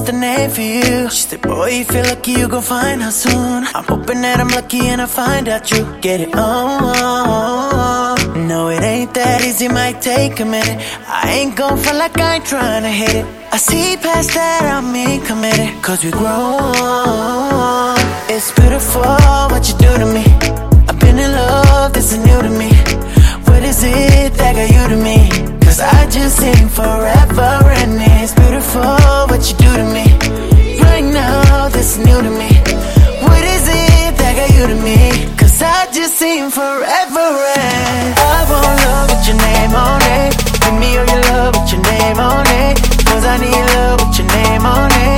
the name for you. She said, boy, you feel lucky you gon' find her soon. I'm hoping that I'm lucky and I find out you get it on. No, it ain't that easy, might take a minute. I ain't gon' feel like I ain't tryna hit it. I see past that, I'm committed, cause we grown. It's beautiful what you do to me. I've been in love, this is new to me. What is it that got you to me? Cause I just seen forever and it's beautiful what you do to me. Right now, this is new to me. What is it that got you to me? Cause I just seen forever and I want love with your name on it. Give me all your love with your name on it. Cause I need love with your name on it.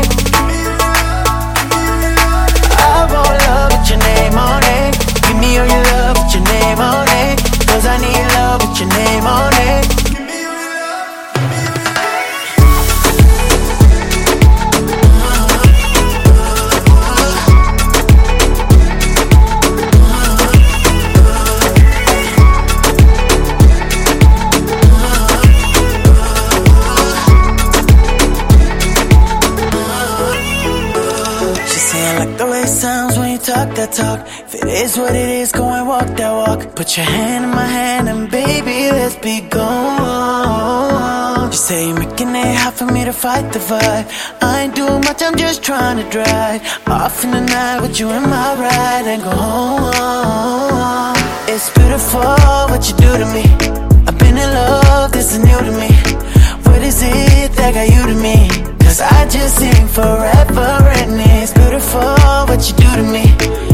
I want love with your name on it. Give me all your love with your name on it. Cause I need love with your name on it. Sounds when you talk that talk. If it is what it is, go and walk that walk. Put your hand in my hand and baby, let's be gone. You say you're making it hard for me to fight the vibe. I ain't doing much, I'm just trying to drive off in the night with you in my ride and go home. It's beautiful what you do to me. I've been in love, this is new to me. What is it that got you to me? Cause I just seen forever and it's beautiful what you do to me.